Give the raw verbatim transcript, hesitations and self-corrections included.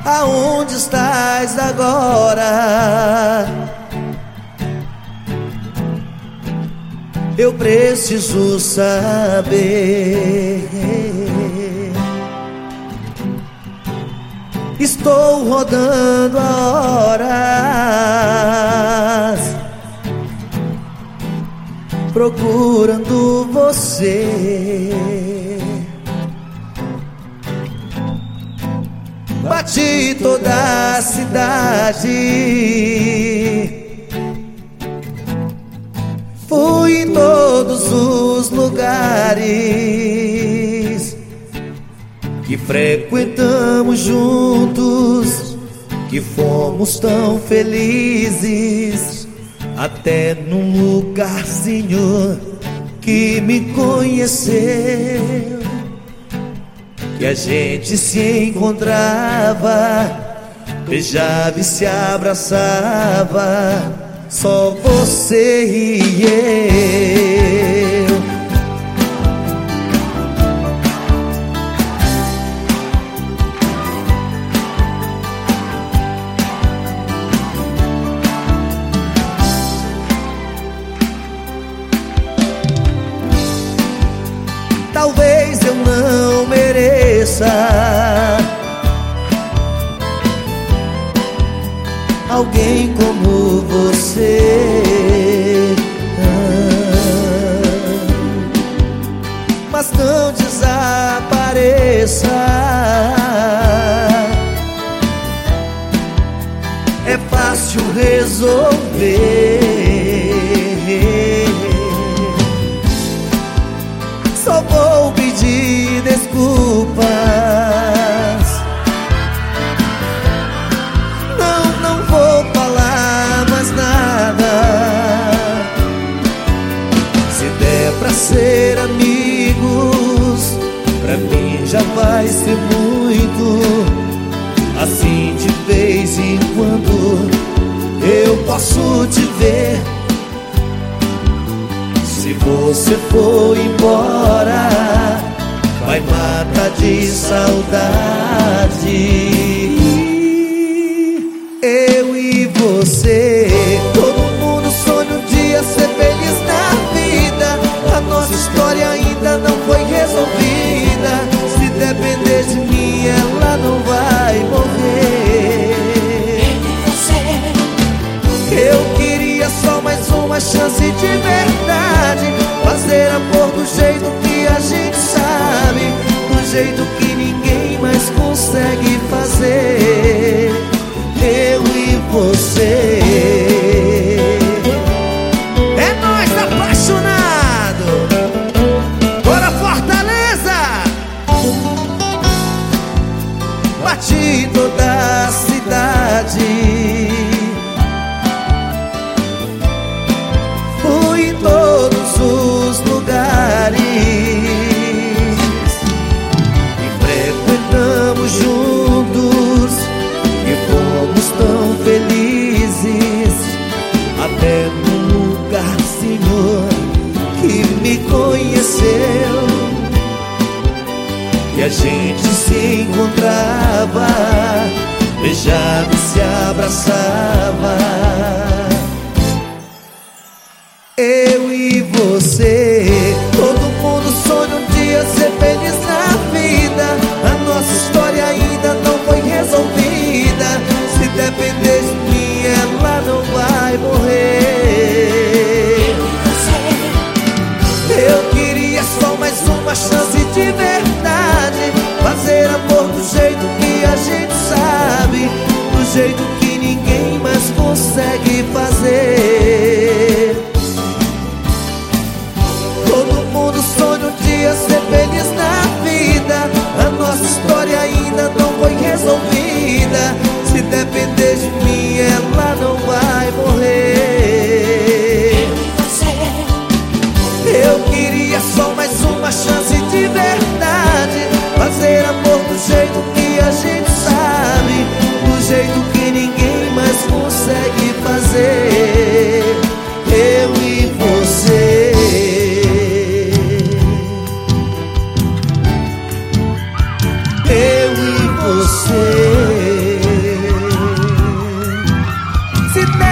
aonde estás agora? Eu preciso saber. Estou rodando há horas, procurando você. Bati toda a cidade, fui em todos os lugares que frequentamos juntos, que fomos tão felizes, até num lugarzinho que me conheceu, que a gente se encontrava, beijava e se abraçava, só você e eu. Talvez eu não mereça alguém como você, mas não desapareça. É fácil resolver. Só vou pedir desculpas. Não, não vou falar mais nada. Se der pra ser amigos, pra mim já vai ser muito. Assim de vez em quando eu posso te ver. Se você for embora, vai matar de saudade. Eu e você, todo mundo sonha um dia ser feliz na vida. A nossa história ainda não foi resolvida. Se depender de mim, ela não vai morrer. Eu queria só mais uma chance de verdade, fazer amor do jeito que a gente sabe, do jeito que ninguém mais consegue fazer. Eu e você. É nós apaixonado. Bora Fortaleza! Bati toda a cidade, fui em todos os lugares e frequentamos juntos, e fomos tão felizes, até num lugarzinho que me conheceu, que a gente se encontrava, beijava e se abraçava. Eu e você, todo mundo sonha um dia ser feliz na vida. A nossa história ainda não foi resolvida. Se depender de mim, ela não vai morrer. Eu queria só mais uma chance de verdade, fazer amor do jeito que a gente sabe, do jeito que ninguém mais consegue fazer. Todo mundo sonha um dia ser feliz na vida. A nossa história ainda não foi resolvida. Se depender de mim, ela não vai morrer. Eu queria só mais uma chance de verdade, felicidade.